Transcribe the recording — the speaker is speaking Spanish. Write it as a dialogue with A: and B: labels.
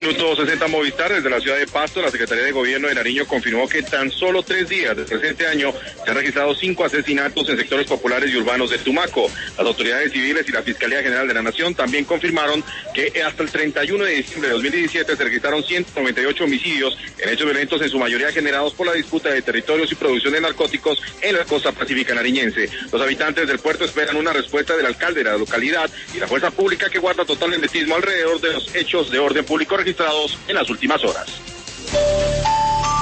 A: Minuto 60 Movistar, desde la ciudad de Pasto, la Secretaría de Gobierno de Nariño confirmó que tan solo 3 días del presente año se han registrado 5 asesinatos en sectores populares y urbanos de Tumaco. Las autoridades civiles y la Fiscalía General de la Nación también confirmaron que hasta el 31 de diciembre de 2017 se registraron 198 homicidios en hechos violentos, en su mayoría generados por la disputa de territorios y producción de narcóticos en la costa pacífica nariñense. Los habitantes del puerto esperan una respuesta del alcalde de la localidad y la fuerza pública, que guarda total hermetismo alrededor de los hechos de orden público registrados en las últimas horas.